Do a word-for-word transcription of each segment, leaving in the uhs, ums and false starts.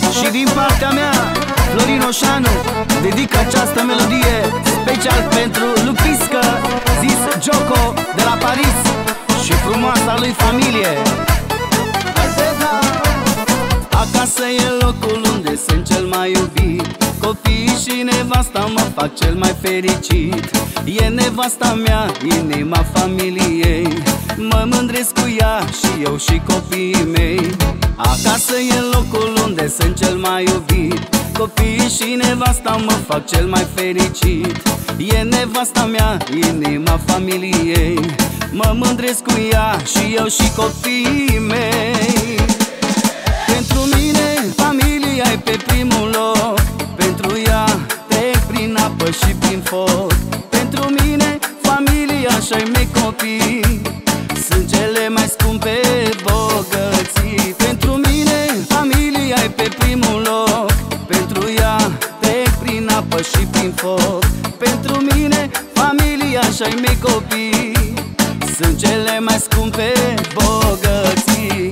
Și din partea mea, Florin Oșanu, dedic această melodie special pentru Lupiscă, zis Gioco de la Paris, și frumoasa lui familie. Acasă e locul unde sunt cel mai iubit, copiii și nevasta mă fac cel mai fericit. E nevasta mea, inima familiei, mă mândresc cu ea și eu și copiii mei. Acasă e locul unde sunt cel mai iubit, copiii și nevasta mă fac cel mai fericit. E nevasta mea, inima familiei, mă mândresc cu ea și eu și copiii mei. Pentru mine familia e pe primul loc, pentru ea trec prin apă și prin foc. Pentru mine familia și-ai mei copii sunt cele mai scumpe bogății. Pentru mine familia e pe primul loc, pentru ea trec prin apă și prin foc. Pentru mine familia și-ai mei copii sunt cele mai scumpe bogății.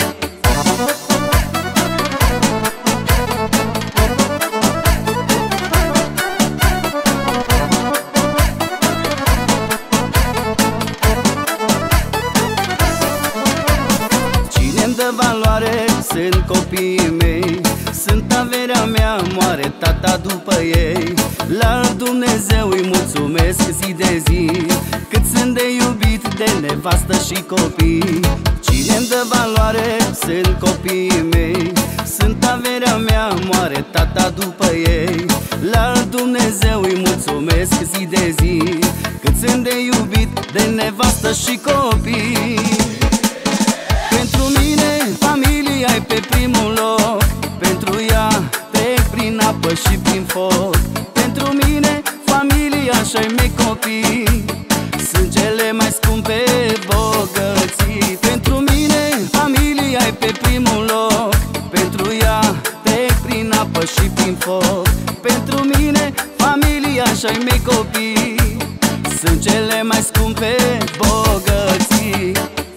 De valoare sunt copiii mei, sunt averea mea, moare tata după ei. La Dumnezeu îi mulțumesc zi de zi, cât sunt de iubit de nevastă și copii. Cine-mi dă valoare sunt copiii mei, sunt averea mea, moare tata după ei. La Dumnezeu îi mulțumesc zi de zi, cât sunt de iubit de nevastă și copii. Pentru mine familia e pe primul loc, pentru ea trec prin apă și prin foc. Pentru mine familia și-ai mei copii sunt cele mai scumpe bogății. Pentru mine familia e pe primul loc, pentru ea trec prin apă și prin foc. Pentru mine familia și-ai mei copii sunt cele mai scumpe bogății.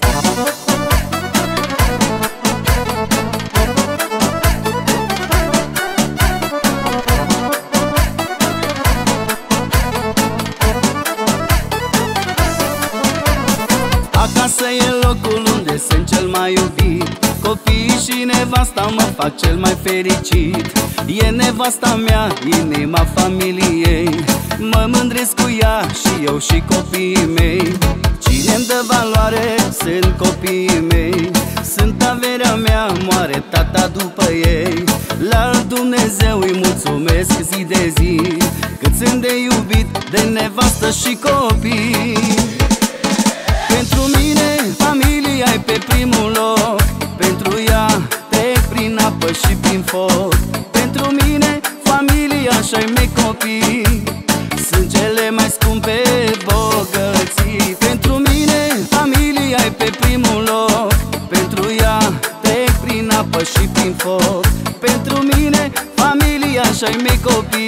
Acasă e locul unde sunt cel mai iubit, copiii și nevasta mă fac cel mai fericit. E nevasta mea, inima familiei, mă mândresc cu ea și eu și copiii mei. Cine-mi dă valoare sunt copiii mei, sunt averea mea, moare tata după ei. La Dumnezeu îi mulțumesc zi de zi, cât sunt de iubit de nevastă și copii. Pentru mine familia e pe primul loc, pentru ea trec prin apă și prin foc. Pentru mine familia și-ai mei copii sunt cele mai scumpe bogății. Pentru mine familia e pe primul loc, pentru ea trec prin apă și prin foc. Pentru mine familia și-ai mei copii